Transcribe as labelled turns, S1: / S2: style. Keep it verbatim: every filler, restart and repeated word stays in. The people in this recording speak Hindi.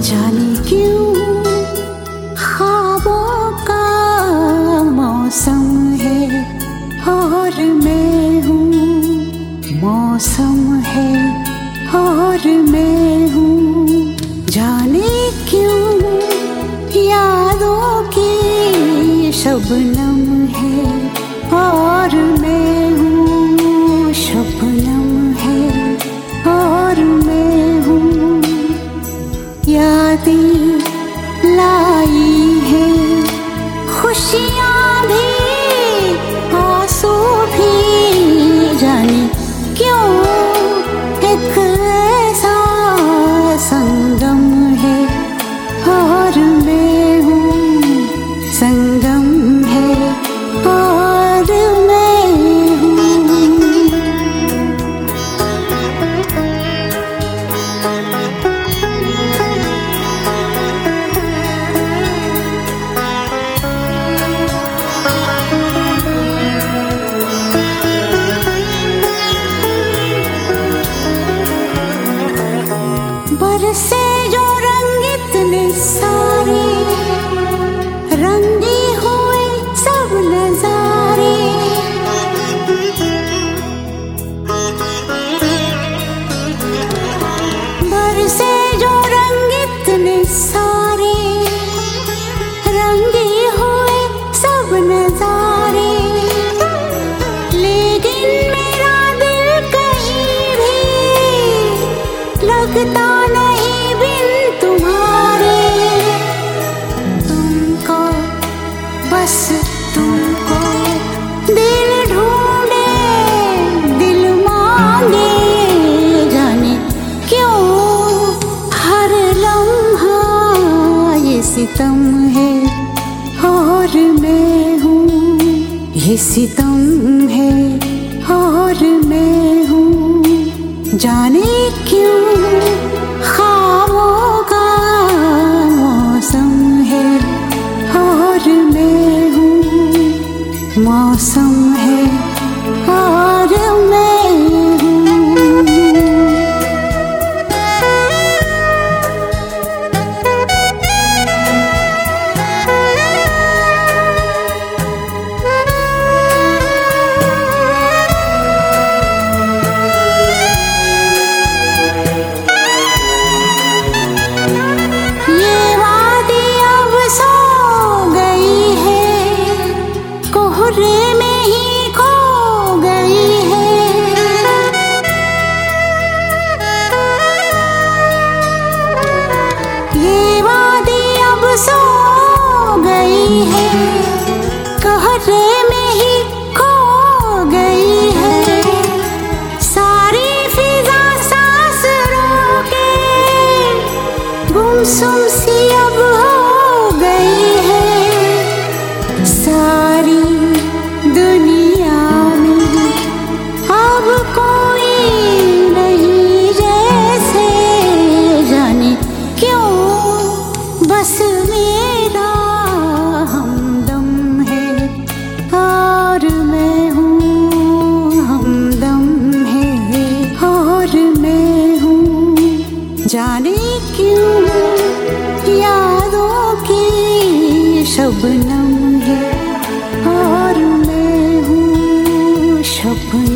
S1: जाने क्यों ख्वाबों का मौसम है और मैं हूँ, मौसम है और मैं हूँ। जाने क्यों यादों की शबनम है और मैं हूँ, शबनम है और मैं हूँ। यादें लाई है खुशियाँ भी आंसू भी, जाने क्यों एक ऐसा संगम है और मैं हूँ, संगम है और मैं हूँ। बरसे जो रंग इतने सारे, रंगे हुए सब नजारे। बरसे जो रंग इतने सारे, रंगे हुए सब नजारे। लेकिन मेरा दिल कहीं भी लगता नहीं बिन तुम्हारे। तुमको बस तुमको दिल ढूंढे, दिल मांगे, जाने क्यों हर लम्हा ये सितम है और मैं हूँ, ये सितम है और मैं हूँ। जाने क्यों ख्वाबों का मौसम है और मैं हूँ, मौसम है और मैं हूँ। कोहरे में ही खो गई है, ये वादी अब सो गई है, कोहरे में ही खो गई है। सारी फिजा सांस रोके गुमसुम सी अब हो गई है। सारी दुनिया में अब कोई नहीं जैसे, जाने क्यों बस मेरा हमदम है और मैं हूँ, हमदम है और मैं हूँ। जाने क्यों यादों की शबनम है और मैं हूँ, शबनम।